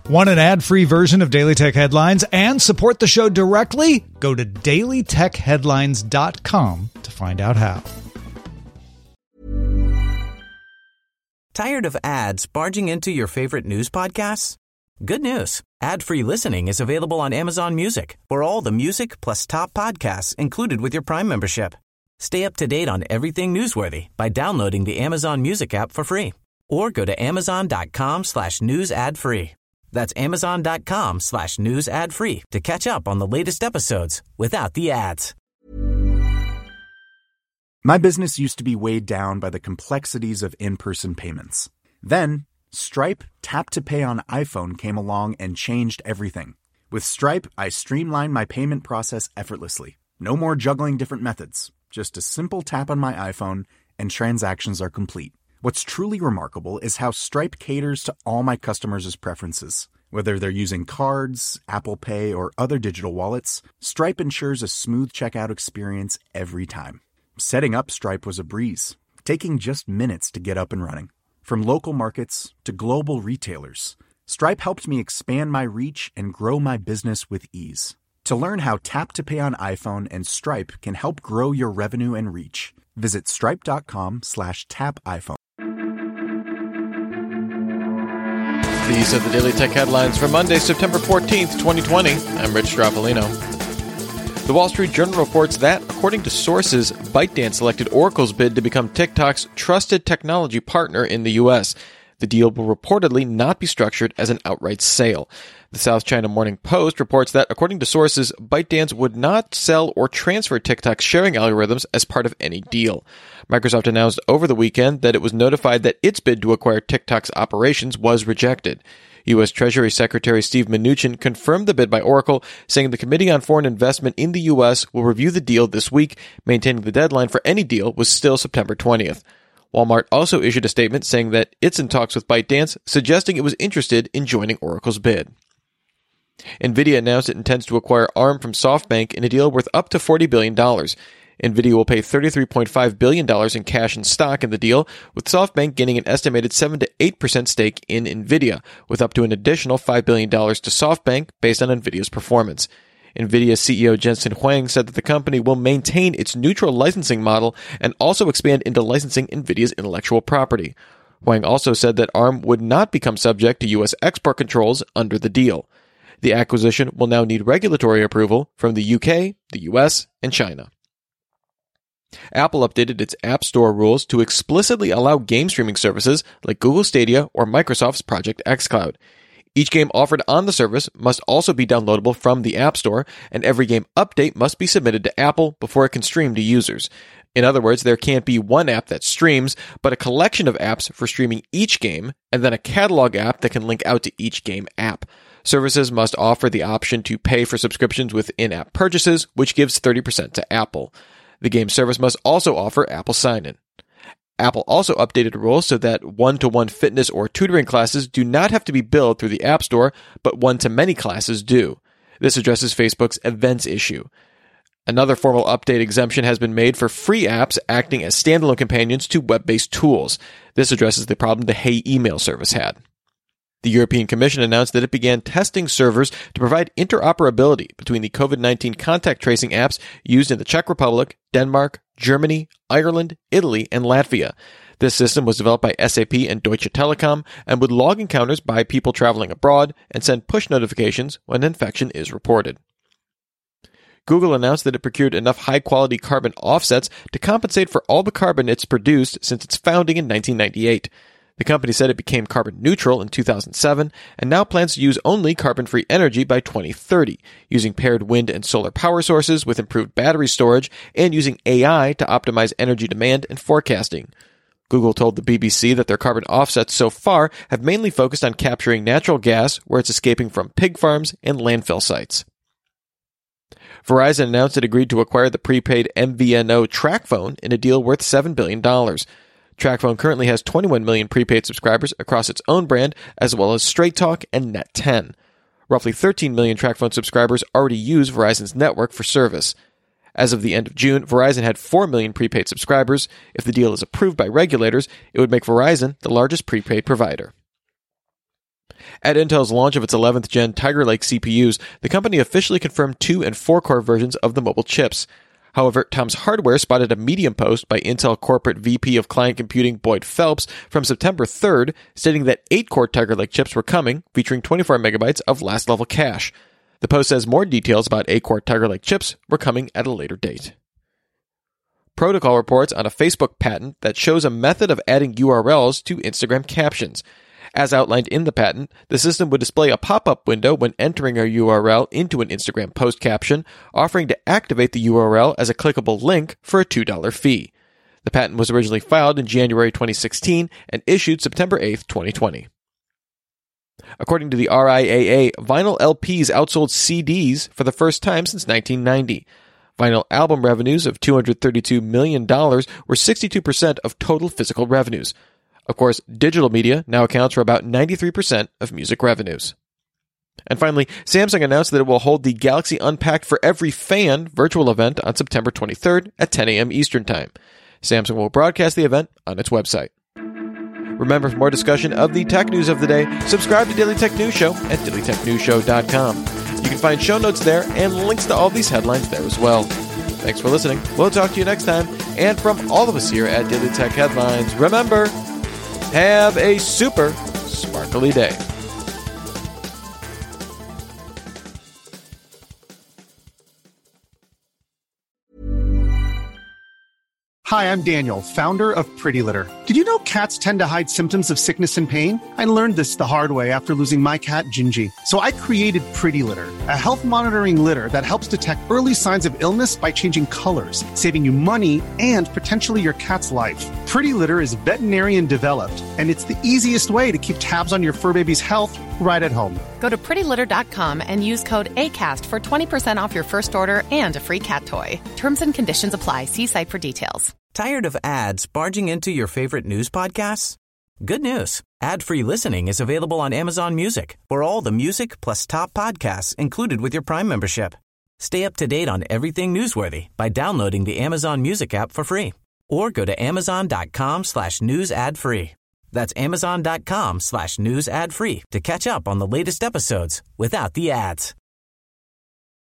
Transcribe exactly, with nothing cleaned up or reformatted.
Want an ad-free version of Daily Tech Headlines and support the show directly? Go to daily tech headlines dot com to find out how. Tired of ads barging into your favorite news podcasts? Good news. Ad-free listening is available on Amazon Music for all the music plus top podcasts included with your Prime membership. Stay up to date on everything newsworthy by downloading the Amazon Music app for free or go to amazon.com slash news ad free. That's amazon.com slash news ad free to catch up on the latest episodes without the ads. My business used to be weighed down by the complexities of in-person payments. Then, Stripe Tap to Pay on iPhone came along and changed everything. With Stripe, I streamlined my payment process effortlessly. No more juggling different methods. Just a simple tap on my iPhone and transactions are complete. What's truly remarkable is how Stripe caters to all my customers' preferences. Whether they're using cards, Apple Pay, or other digital wallets, Stripe ensures a smooth checkout experience every time. Setting up Stripe was a breeze, taking just minutes to get up and running. From local markets to global retailers, Stripe helped me expand my reach and grow my business with ease. To learn how Tap to Pay on iPhone and Stripe can help grow your revenue and reach, visit stripe.com slash tap iPhone. These are the Daily Tech Headlines for Monday, September fourteenth, twenty twenty. I'm Rich Straffolino. The Wall Street Journal reports that, according to sources, ByteDance selected Oracle's bid to become TikTok's trusted technology partner in the U S. The deal will reportedly not be structured as an outright sale. The South China Morning Post reports that, according to sources, ByteDance would not sell or transfer TikTok's sharing algorithms as part of any deal. Microsoft announced over the weekend that it was notified that its bid to acquire TikTok's operations was rejected. U S. Treasury Secretary Steve Mnuchin confirmed the bid by Oracle, saying the Committee on Foreign Investment in the U S will review the deal this week, maintaining the deadline for any deal was still September twentieth. Walmart also issued a statement saying that it's in talks with ByteDance, suggesting it was interested in joining Oracle's bid. NVIDIA announced it intends to acquire ARM from SoftBank in a deal worth up to forty billion dollars. NVIDIA will pay thirty-three point five billion dollars in cash and stock in the deal, with SoftBank gaining an estimated seven to eight percent stake in NVIDIA, with up to an additional five billion dollars to SoftBank based on NVIDIA's performance. NVIDIA C E O Jensen Huang said that the company will maintain its neutral licensing model and also expand into licensing NVIDIA's intellectual property. Huang also said that ARM would not become subject to U S export controls under the deal. The acquisition will now need regulatory approval from the U K, the U S, and China. Apple updated its App Store rules to explicitly allow game streaming services like Google Stadia or Microsoft's Project xCloud. Each game offered on the service must also be downloadable from the App Store, and every game update must be submitted to Apple before it can stream to users. In other words, there can't be one app that streams, but a collection of apps for streaming each game, and then a catalog app that can link out to each game app. Services must offer the option to pay for subscriptions with in-app purchases, which gives thirty percent to Apple. The game service must also offer Apple Sign-In. Apple also updated rules so that one-to-one fitness or tutoring classes do not have to be billed through the App Store, but one-to-many classes do. This addresses Facebook's events issue. Another formal update exemption has been made for free apps acting as standalone companions to web-based tools. This addresses the problem the Hey email service had. The European Commission announced that it began testing servers to provide interoperability between the COVID nineteen contact tracing apps used in the Czech Republic, Denmark, Germany, Ireland, Italy, and Latvia. This system was developed by S A P and Deutsche Telekom and would log encounters by people traveling abroad and send push notifications when an infection is reported. Google announced that it procured enough high-quality carbon offsets to compensate for all the carbon it's produced since its founding in nineteen ninety-eight. The company said it became carbon neutral in two thousand seven and now plans to use only carbon-free energy by twenty thirty, using paired wind and solar power sources with improved battery storage and using A I to optimize energy demand and forecasting. Google told the B B C that their carbon offsets so far have mainly focused on capturing natural gas where it's escaping from pig farms and landfill sites. Verizon announced it agreed to acquire the prepaid M V N O TracFone in a deal worth seven billion dollars. TracFone currently has twenty-one million prepaid subscribers across its own brand, as well as Straight Talk and Net ten. Roughly thirteen million TracFone subscribers already use Verizon's network for service. As of the end of June, Verizon had four million prepaid subscribers. If the deal is approved by regulators, it would make Verizon the largest prepaid provider. At Intel's launch of its eleventh gen Tiger Lake C P Us, the company officially confirmed two and four core versions of the mobile chips. However, Tom's Hardware spotted a Medium post by Intel Corporate V P of Client Computing Boyd Phelps from September third, stating that eight core Tiger Lake chips were coming, featuring twenty-four megabytes of last-level cache. The post says more details about eight core Tiger Lake chips were coming at a later date. Protocol reports on a Facebook patent that shows a method of adding U R Ls to Instagram captions. As outlined in the patent, the system would display a pop-up window when entering a U R L into an Instagram post caption, offering to activate the U R L as a clickable link for a two dollars fee. The patent was originally filed in January twenty sixteen and issued September eighth, twenty twenty. According to the R I A A, vinyl L Ps outsold C Ds for the first time since nineteen ninety. Vinyl album revenues of two hundred thirty-two million dollars were sixty-two percent of total physical revenues. Of course, digital media now accounts for about ninety-three percent of music revenues. And finally, Samsung announced that it will hold the Galaxy Unpacked for Every Fan virtual event on September twenty-third at ten a.m. Eastern Time. Samsung will broadcast the event on its website. Remember, for more discussion of the tech news of the day, subscribe to Daily Tech News Show at daily tech news show dot com. You can find show notes there and links to all these headlines there as well. Thanks for listening. We'll talk to you next time. And from all of us here at Daily Tech Headlines, remember, have a super sparkly day. Hi, I'm Daniel, founder of Pretty Litter. Did you know cats tend to hide symptoms of sickness and pain? I learned this the hard way after losing my cat, Gingy. So I created Pretty Litter, a health monitoring litter that helps detect early signs of illness by changing colors, saving you money and potentially your cat's life. Pretty Litter is veterinarian developed, and it's the easiest way to keep tabs on your fur baby's health right at home. Go to pretty litter dot com and use code ACAST for twenty percent off your first order and a free cat toy. Terms and conditions apply. See site for details. Tired of ads barging into your favorite news podcasts? Good news. Ad-free listening is available on Amazon Music for all the music plus top podcasts included with your Prime membership. Stay up to date on everything newsworthy by downloading the Amazon Music app for free or go to amazon.com slash news ad free. That's amazon.com slash news ad free to catch up on the latest episodes without the ads.